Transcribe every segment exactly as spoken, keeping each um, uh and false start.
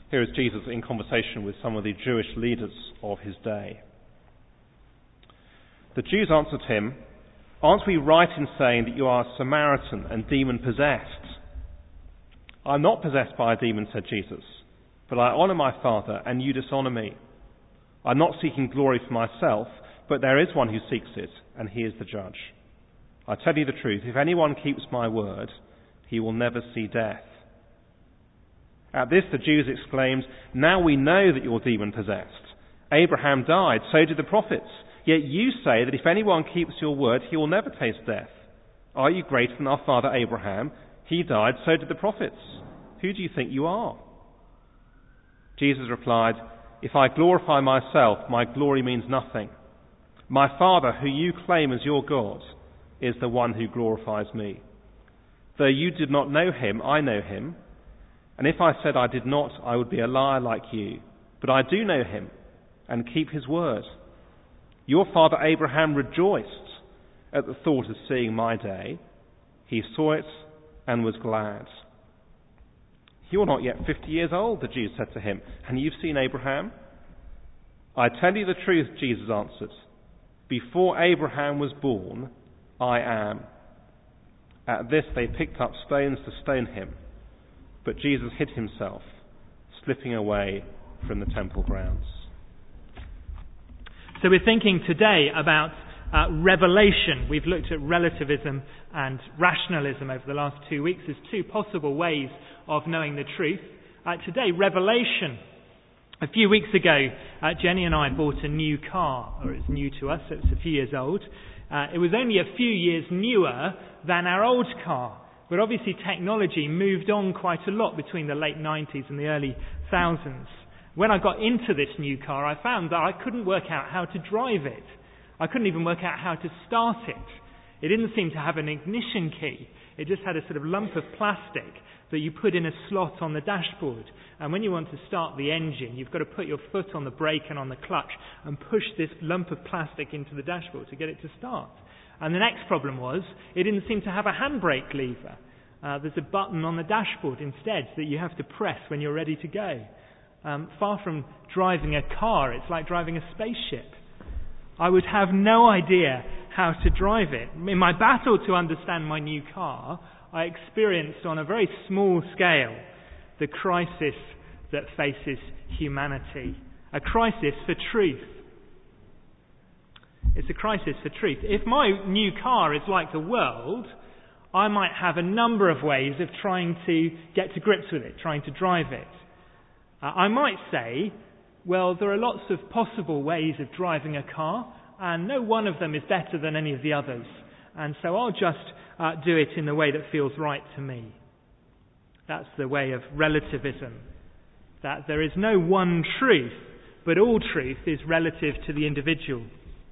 Here is Jesus in conversation with some of the Jewish leaders of his day. The Jews answered him, "Aren't we right in saying that you are a Samaritan and demon-possessed?" "I'm not possessed by a demon," said Jesus, "but I honour my Father, and you dishonour me. I'm not seeking glory for myself, but there is one who seeks it, and he is the judge. I tell you the truth, if anyone keeps my word, he will never see death." At this the Jews exclaimed, "Now we know that you're demon-possessed. Abraham died, so did the prophets. Yet you say that if anyone keeps your word, he will never taste death. Are you greater than our father Abraham? He died, so did the prophets. Who do you think you are?" Jesus replied, "If I glorify myself, my glory means nothing. My Father, who you claim as your God, is the one who glorifies me. Though you did not know him, I know him. And if I said I did not, I would be a liar like you. But I do know him and keep his word. Your father Abraham rejoiced at the thought of seeing my day. He saw it and was glad." "You're not yet fifty years old," the Jews said to him, "and you've seen Abraham?" "I tell you the truth," Jesus answered. "Before Abraham was born, I am." At this they picked up stones to stone him. But Jesus hid himself, slipping away from the temple grounds. So we're thinking today about uh, revelation. We've looked at relativism and rationalism over the last two weeks as two possible ways of knowing the truth. Uh, today, revelation. A few weeks ago, uh, Jenny and I bought a new car, or it's new to us, so it's a few years old. Uh, it was only a few years newer than our old car. But obviously technology moved on quite a lot between the late nineties and the early thousands. When I got into this new car, I found that I couldn't work out how to drive it. I couldn't even work out how to start it. It didn't seem to have an ignition key. It just had a sort of lump of plastic that you put in a slot on the dashboard. And when you want to start the engine, you've got to put your foot on the brake and on the clutch and push this lump of plastic into the dashboard to get it to start. And the next problem was, it didn't seem to have a handbrake lever. Uh, there's a button on the dashboard instead that you have to press when you're ready to go. Um, far from driving a car, it's like driving a spaceship. I would have no idea how to drive it. In my battle to understand my new car, I experienced on a very small scale the crisis that faces humanity. A crisis for truth. It's a crisis for truth. If my new car is like the world, I might have a number of ways of trying to get to grips with it, trying to drive it. Uh, I might say, well, there are lots of possible ways of driving a car, and no one of them is better than any of the others. And so I'll just uh, do it in the way that feels right to me. That's the way of relativism. That there is no one truth, but all truth is relative to the individual.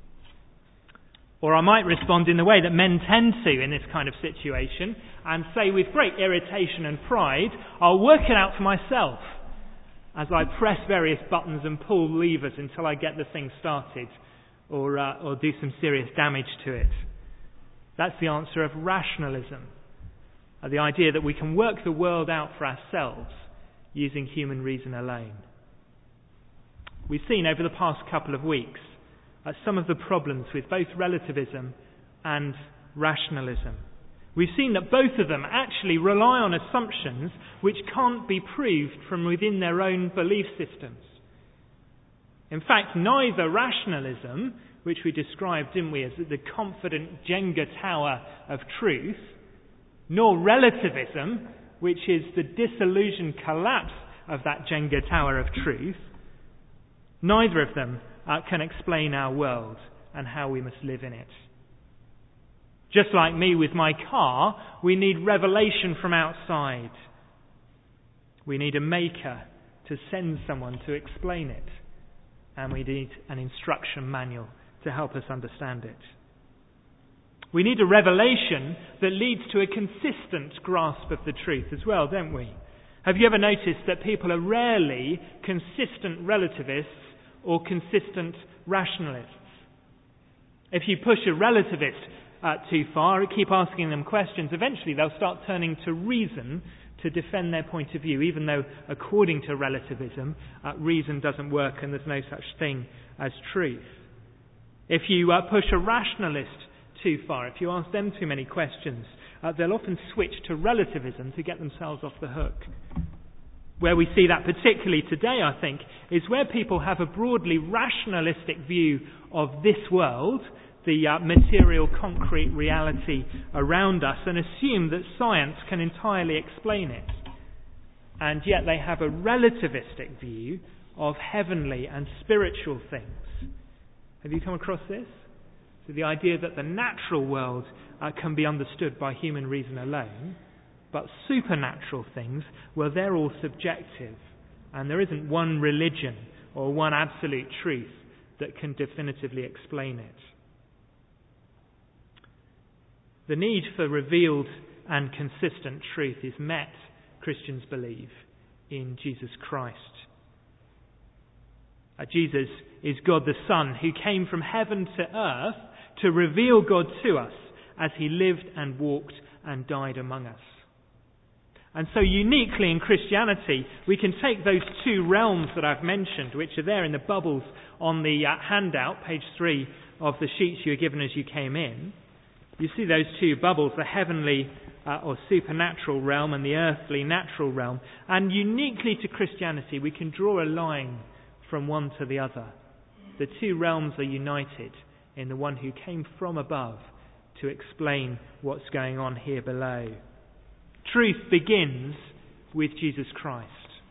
Or I might respond in the way that men tend to in this kind of situation and say with great irritation and pride, I'll work it out for myself as I press various buttons and pull levers until I get the thing started or, uh, or do some serious damage to it. That's the answer of rationalism. Uh, the idea that we can work the world out for ourselves using human reason alone. We've seen over the past couple of weeks Uh, some of the problems with both relativism and rationalism. We've seen that both of them actually rely on assumptions which can't be proved from within their own belief systems. In fact, neither rationalism, which we described, didn't we, as the confident Jenga tower of truth, nor relativism, which is the disillusioned collapse of that Jenga tower of truth, neither of them Uh, can explain our world and how we must live in it. Just like me with my car, we need revelation from outside. We need a maker to send someone to explain it. And we need an instruction manual to help us understand it. We need a revelation that leads to a consistent grasp of the truth as well, don't we? Have you ever noticed that people are rarely consistent relativists or consistent rationalists? If you push a relativist uh, too far, keep asking them questions, eventually they'll start turning to reason to defend their point of view, even though, according to relativism, uh, reason doesn't work and there's no such thing as truth. If you uh, push a rationalist too far, if you ask them too many questions, uh, they'll often switch to relativism to get themselves off the hook. Where we see that particularly today, I think, is where people have a broadly rationalistic view of this world, the uh, material, concrete reality around us, and assume that science can entirely explain it. And yet they have a relativistic view of heavenly and spiritual things. Have you come across this? So the idea that the natural world uh, can be understood by human reason alone, but supernatural things, well, they're all subjective, and there isn't one religion or one absolute truth that can definitively explain it. The need for revealed and consistent truth is met, Christians believe, in Jesus Christ. Uh, Jesus is God the Son, who came from heaven to earth to reveal God to us as he lived and walked and died among us. And so uniquely in Christianity, we can take those two realms that I've mentioned, which are there in the bubbles on the uh, handout, page three of the sheets you were given as you came in. You see those two bubbles, the heavenly uh, or supernatural realm and the earthly natural realm. And uniquely to Christianity, we can draw a line from one to the other. The two realms are united in the one who came from above to explain what's going on here below. Truth begins with Jesus Christ.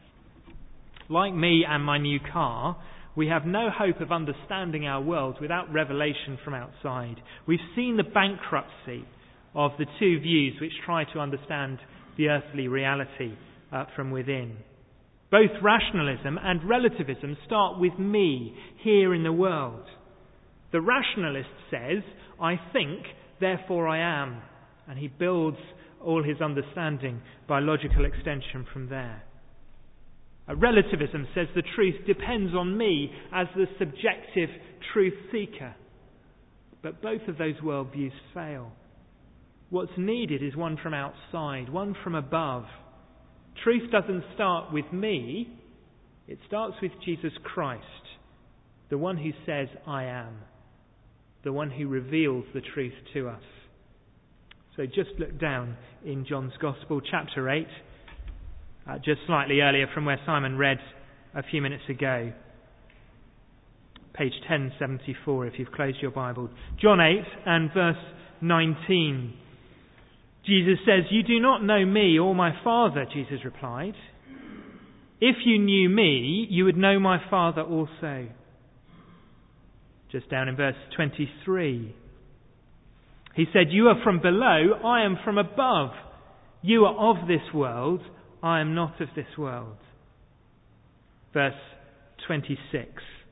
Like me and my new car, we have no hope of understanding our world without revelation from outside. We've seen the bankruptcy of the two views which try to understand the earthly reality uh, from within. Both rationalism and relativism start with me here in the world. The rationalist says, I think, therefore I am, and he builds all his understanding by logical extension from there. Uh, relativism says the truth depends on me as the subjective truth seeker. But both of those worldviews fail. What's needed is one from outside, one from above. Truth doesn't start with me, it starts with Jesus Christ, the one who says, I am, the one who reveals the truth to us. So just look down in John's Gospel, chapter eight, uh, just slightly earlier from where Simon read a few minutes ago. Page ten seventy-four, if you've closed your Bible. John eight and verse nineteen. Jesus says, you do not know me or my Father, Jesus replied. If you knew me, you would know my Father also. Just down in verse twenty-three. He said, you are from below, I am from above. You are of this world, I am not of this world. Verse twenty-six.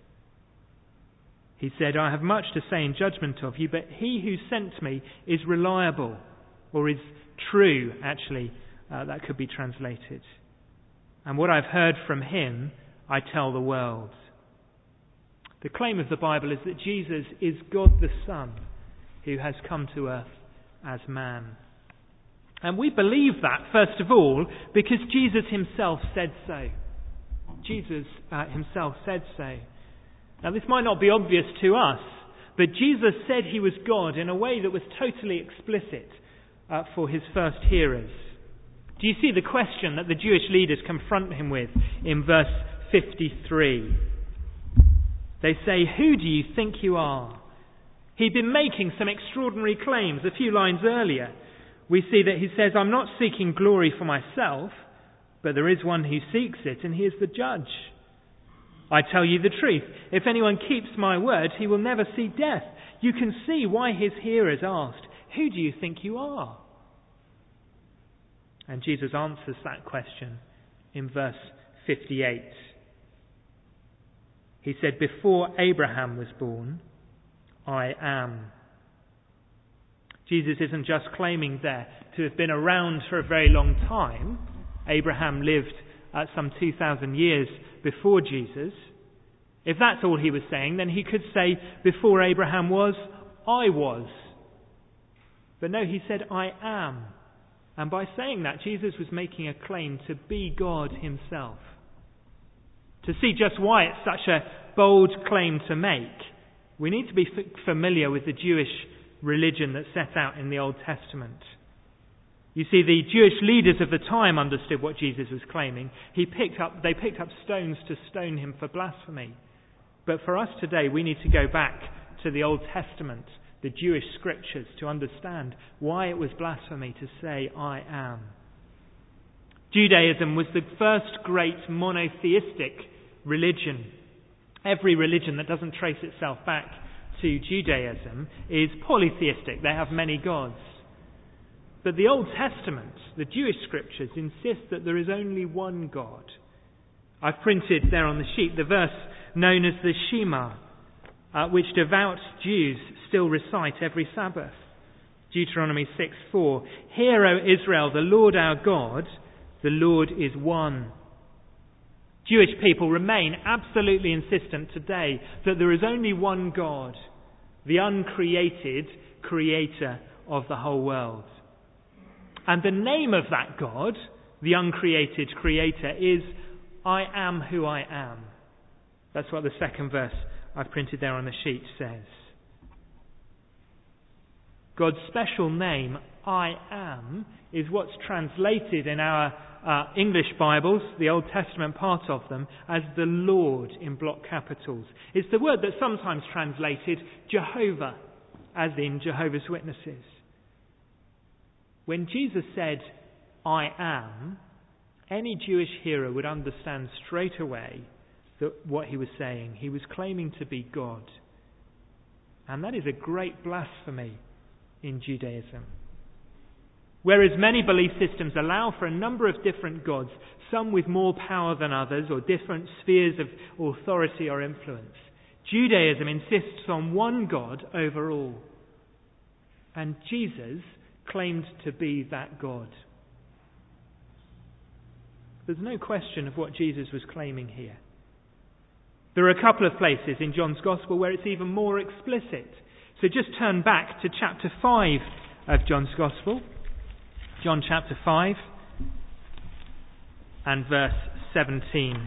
He said, I have much to say in judgment of you, but he who sent me is reliable, or is true, actually, uh, that could be translated. And what I've heard from him, I tell the world. The claim of the Bible is that Jesus is God the Son, who has come to earth as man. And we believe that, first of all, because Jesus himself said so. Jesus uh, himself said so. Now, this might not be obvious to us, but Jesus said he was God in a way that was totally explicit uh, for his first hearers. Do you see the question that the Jewish leaders confront him with in verse fifty-three? They say, who do you think you are? He'd been making some extraordinary claims a few lines earlier. We see that he says, I'm not seeking glory for myself, but there is one who seeks it, and he is the judge. I tell you the truth, if anyone keeps my word, he will never see death. You can see why his hearers asked, who do you think you are? And Jesus answers that question in verse fifty-eight. He said, before Abraham was born, I am. Jesus isn't just claiming there to have been around for a very long time. Abraham lived uh, some two thousand years before Jesus. If that's all he was saying, then he could say, before Abraham was, I was. But no, he said, I am. And by saying that, Jesus was making a claim to be God himself. To see just why it's such a bold claim to make, we need to be f- familiar with the Jewish religion that's set out in the Old Testament. You see, the Jewish leaders of the time understood what Jesus was claiming. He picked up, they picked up stones to stone him for blasphemy. But for us today, we need to go back to the Old Testament, the Jewish scriptures, to understand why it was blasphemy to say, I am. Judaism was the first great monotheistic religion. Every religion that doesn't trace itself back to Judaism is polytheistic. They have many gods. But the Old Testament, the Jewish scriptures, insist that there is only one God. I've printed there on the sheet the verse known as the Shema, uh, which devout Jews still recite every Sabbath. Deuteronomy six four. Hear, O Israel, the Lord our God, the Lord is one. Jewish people remain absolutely insistent today that there is only one God, the uncreated creator of the whole world. And the name of that God, the uncreated creator, is I am who I am. That's what the second verse I've printed there on the sheet says. God's special name, I am, is what's translated in our uh, English Bibles, the Old Testament part of them, as the Lord in block capitals. It's the word that's sometimes translated Jehovah, as in Jehovah's Witnesses. When Jesus said, I am, any Jewish hearer would understand straight away that what he was saying. He was claiming to be God. And that is a great blasphemy in Judaism. Whereas many belief systems allow for a number of different gods, some with more power than others, or different spheres of authority or influence, Judaism insists on one God over all. And Jesus claimed to be that God. There's no question of what Jesus was claiming here. There are a couple of places in John's Gospel where it's even more explicit. So just turn back to chapter five of John's Gospel. John chapter five and verse seventeen.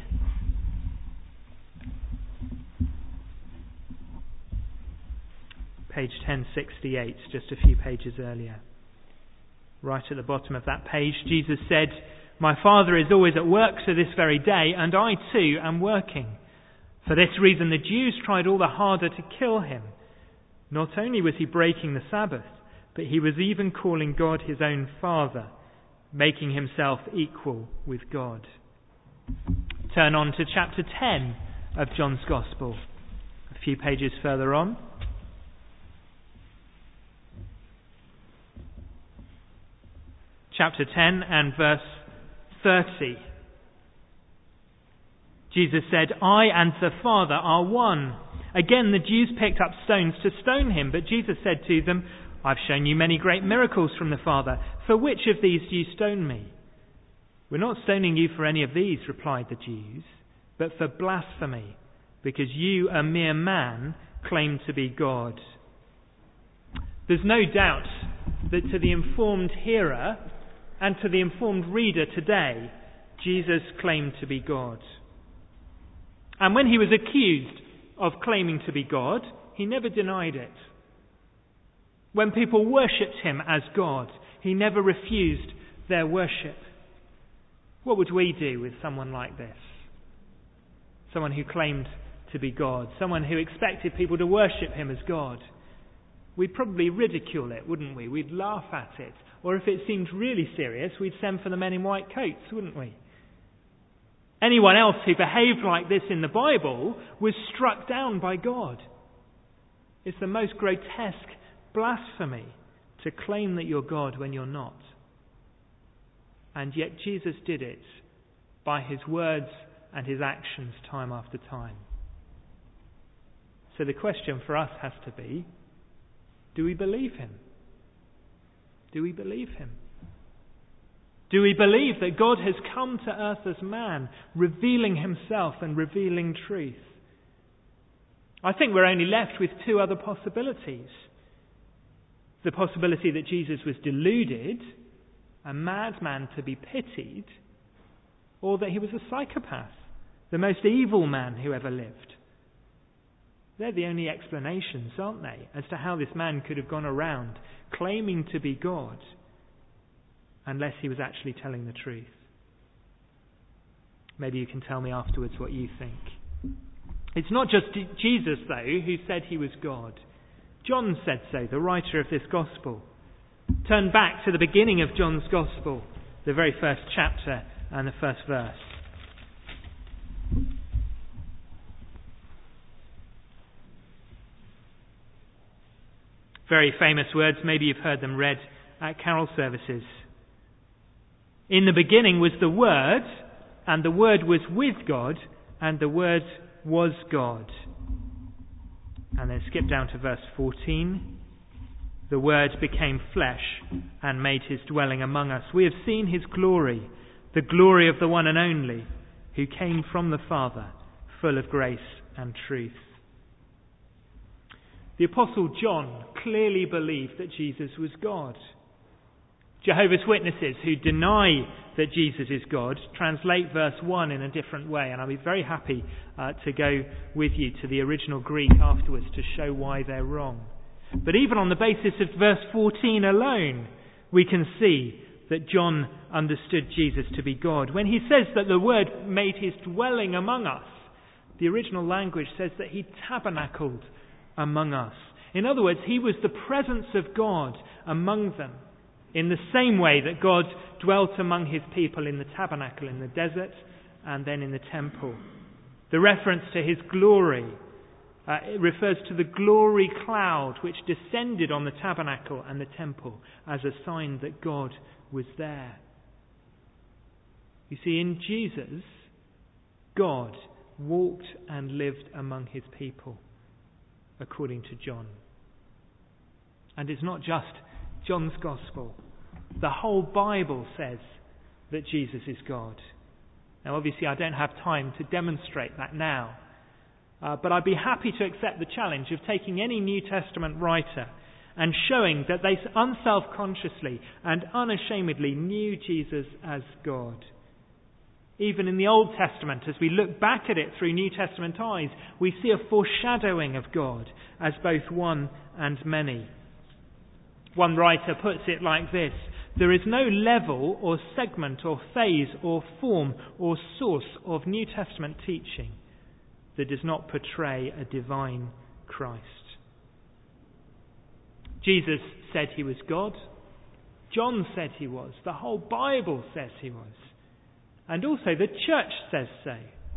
Page ten sixty-eight, just a few pages earlier. Right at the bottom of that page, Jesus said, My Father is always at work to this very day, and I too am working. For this reason the Jews tried all the harder to kill him. Not only was he breaking the Sabbath, but he was even calling God his own Father, making himself equal with God. Turn on to chapter ten of John's Gospel, a few pages further on. Chapter ten and verse thirty. Jesus said, I and the Father are one. Again, the Jews picked up stones to stone him, but Jesus said to them, I've shown you many great miracles from the Father. For which of these do you stone me? We're not stoning you for any of these, replied the Jews, but for blasphemy, because you, a mere man, claim to be God. There's no doubt that to the informed hearer and to the informed reader today, Jesus claimed to be God. And when he was accused of claiming to be God, he never denied it. When people worshipped him as God, he never refused their worship. What would we do with someone like this? Someone who claimed to be God, someone who expected people to worship him as God. We'd probably ridicule it, wouldn't we? We'd laugh at it. Or if it seemed really serious, we'd send for the men in white coats, wouldn't we? Anyone else who behaved like this in the Bible was struck down by God. It's the most grotesque blasphemy to claim that you're God when you're not. And yet Jesus did it by his words and his actions time after time. So the question for us has to be, do we believe him? Do we believe him? Do we believe that God has come to earth as man, revealing himself and revealing truth? I think we're only left with two other possibilities. The possibility that Jesus was deluded, a madman to be pitied, or that he was a psychopath, the most evil man who ever lived. They're the only explanations, aren't they, as to how this man could have gone around claiming to be God unless he was actually telling the truth. Maybe you can tell me afterwards what you think. It's not just Jesus, though, who said he was God. John said so, the writer of this gospel. Turn back to the beginning of John's gospel, the very first chapter and the first verse. Very famous words, maybe you've heard them read at carol services. In the beginning was the Word, and the Word was with God, and the Word was God. And then skip down to verse fourteen. The Word became flesh and made his dwelling among us. We have seen his glory, the glory of the one and only, who came from the Father, full of grace and truth. The Apostle John clearly believed that Jesus was God. Jehovah's Witnesses who deny that Jesus is God translate verse one in a different way, and I'll be very happy uh, to go with you to the original Greek afterwards to show why they're wrong. But even on the basis of verse fourteen alone, we can see that John understood Jesus to be God. When he says that the Word made his dwelling among us, the original language says that he tabernacled among us. In other words, he was the presence of God among them, in the same way that God dwelt among his people in the tabernacle, in the desert, and then in the temple. The reference to his glory uh, it refers to the glory cloud which descended on the tabernacle and the temple as a sign that God was there. You see, in Jesus, God walked and lived among his people, according to John. And it's not just John's Gospel. The whole Bible says that Jesus is God. Now, obviously, I don't have time to demonstrate that now. Uh, but I'd be happy to accept the challenge of taking any New Testament writer and showing that they unselfconsciously and unashamedly knew Jesus as God. Even in the Old Testament, as we look back at it through New Testament eyes, we see a foreshadowing of God as both one and many. One writer puts it like this: there is no level or segment or phase or form or source of New Testament teaching that does not portray a divine Christ. Jesus said he was God. John said he was. The whole Bible says he was. And also the church says so.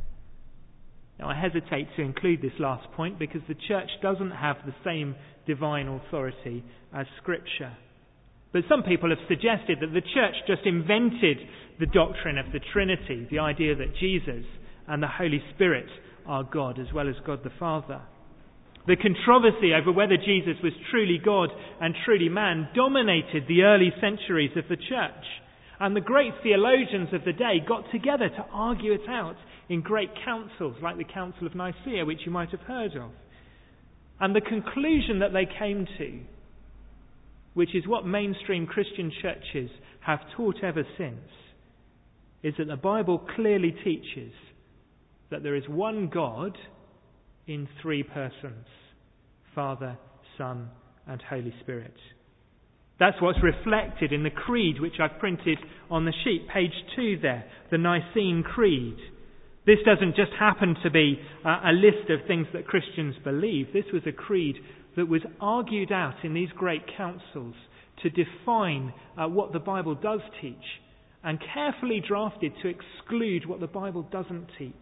Now, I hesitate to include this last point because the church doesn't have the same divine authority as Scripture. But some people have suggested that the church just invented the doctrine of the Trinity, the idea that Jesus and the Holy Spirit are God as well as God the Father. The controversy over whether Jesus was truly God and truly man dominated the early centuries of the church. And the great theologians of the day got together to argue it out in great councils like the Council of Nicaea, which you might have heard of. And the conclusion that they came to, which is what mainstream Christian churches have taught ever since, is that the Bible clearly teaches that there is one God in three persons: Father, Son, and Holy Spirit. That's what's reflected in the creed which I've printed on the sheet, page two there, the Nicene Creed. This doesn't just happen to be uh, a list of things that Christians believe. This was a creed that was argued out in these great councils to define uh, what the Bible does teach, and carefully drafted to exclude what the Bible doesn't teach.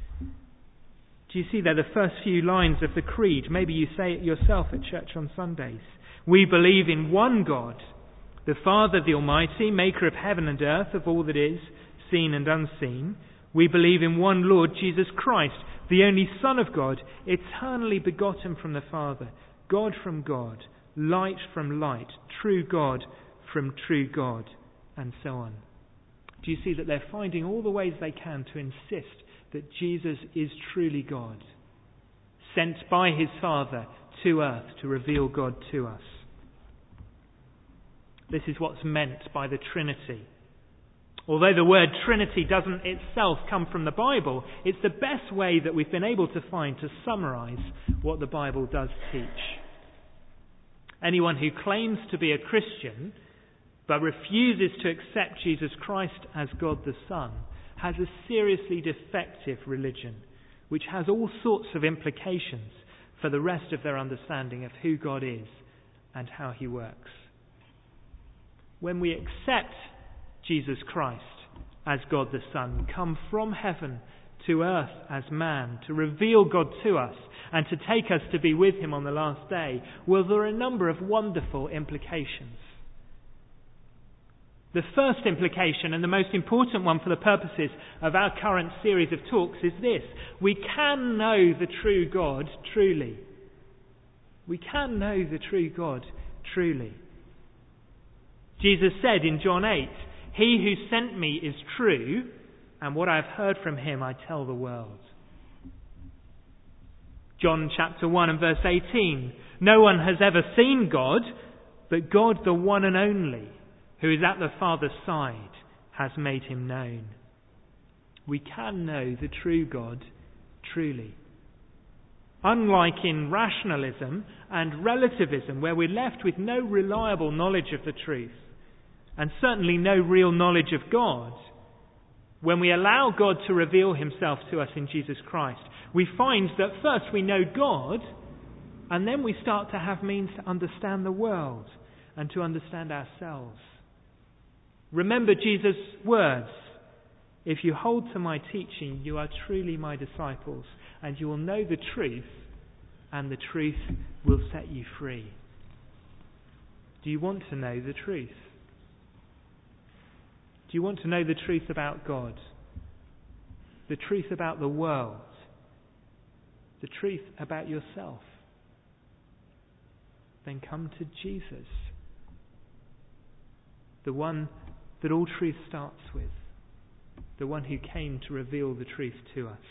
Do you see there the first few lines of the creed? Maybe you say it yourself at church on Sundays. We believe in one God, the Father, the Almighty, maker of heaven and earth, of all that is, seen and unseen. We believe in one Lord Jesus Christ, the only Son of God, eternally begotten from the Father, God from God, light from light, true God from true God, and so on. Do you see that they're finding all the ways they can to insist that Jesus is truly God, sent by his Father to earth to reveal God to us? This is what's meant by the Trinity. Although the word Trinity doesn't itself come from the Bible, it's the best way that we've been able to find to summarize what the Bible does teach. Anyone who claims to be a Christian but refuses to accept Jesus Christ as God the Son has a seriously defective religion, which has all sorts of implications for the rest of their understanding of who God is and how he works. When we accept Jesus Christ as God the Son, come from heaven to earth as man, to reveal God to us and to take us to be with him on the last day, well, there are a number of wonderful implications. The first implication, and the most important one for the purposes of our current series of talks, is this: we can know the true God truly. We can know the true God truly. Jesus said in John eight, "He who sent me is true, and what I have heard from him I tell the world." John chapter one and verse eighteen, "No one has ever seen God, but God, the one and only, who is at the Father's side, has made him known." We can know the true God truly. Unlike in rationalism and relativism, where we're left with no reliable knowledge of the truth, and certainly no real knowledge of God, when we allow God to reveal himself to us in Jesus Christ, we find that first we know God, and then we start to have means to understand the world and to understand ourselves. Remember Jesus' words: "If you hold to my teaching, you are truly my disciples, and you will know the truth, and the truth will set you free." Do you want to know the truth? Do you want to know the truth about God? The truth about the world? The truth about yourself? Then come to Jesus, the one that all truth starts with, the one who came to reveal the truth to us.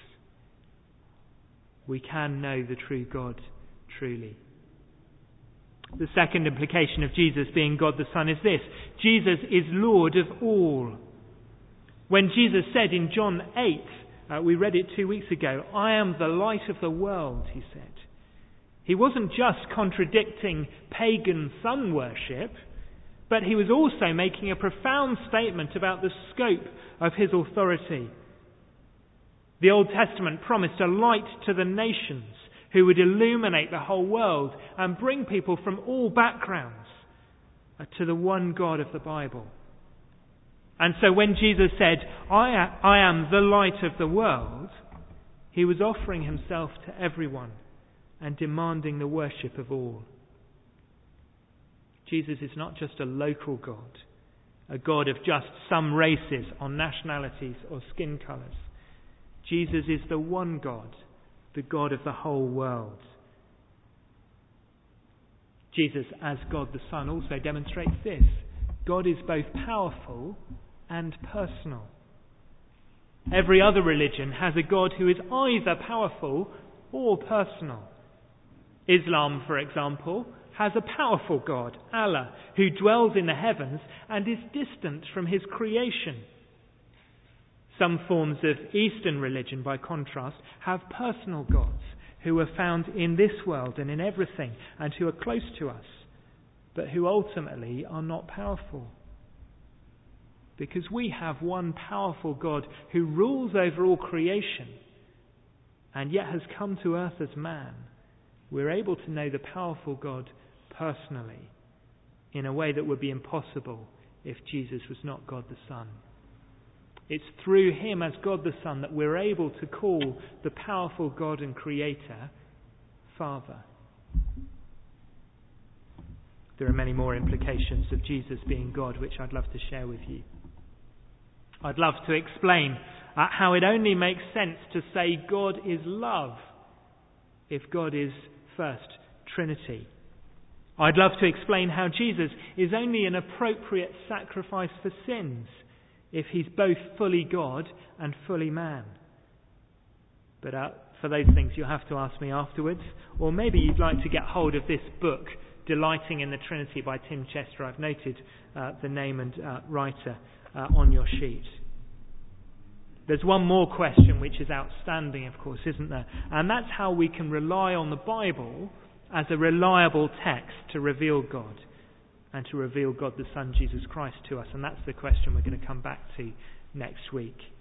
We can know the true God truly. The second implication of Jesus being God the Son is this: Jesus is Lord of all. When Jesus said in John eight, uh, we read it two weeks ago, "I am the light of the world," he said. He wasn't just contradicting pagan sun worship, but he was also making a profound statement about the scope of his authority. The Old Testament promised a light to the nations who would illuminate the whole world and bring people from all backgrounds to the one God of the Bible. And so when Jesus said, I, I am the light of the world, he was offering himself to everyone and demanding the worship of all. Jesus is not just a local God, a God of just some races or nationalities or skin colours. Jesus is the one God, the God of the whole world. Jesus, as God the Son, also demonstrates this: God is both powerful and personal. Every other religion has a God who is either powerful or personal. Islam, for example, has a powerful God, Allah, who dwells in the heavens and is distant from his creation. Some forms of Eastern religion, by contrast, have personal gods who are found in this world and in everything and who are close to us, but who ultimately are not powerful. Because we have one powerful God who rules over all creation and yet has come to earth as man, we're able to know the powerful God personally in a way that would be impossible if Jesus was not God the Son. It's through him as God the Son that we're able to call the powerful God and Creator Father. There are many more implications of Jesus being God which I'd love to share with you. I'd love to explain uh, how it only makes sense to say God is love if God is first Trinity. I'd love to explain how Jesus is only an appropriate sacrifice for sins if he's both fully God and fully man. But uh, for those things you'll have to ask me afterwards, or maybe you'd like to get hold of this book, Delighting in the Trinity by Tim Chester. I've noted uh, the name and uh, writer uh, on your sheet. There's one more question which is outstanding, of course, isn't there? And that's how we can rely on the Bible as a reliable text to reveal God and to reveal God the Son, Jesus Christ, to us. And that's the question we're going to come back to next week.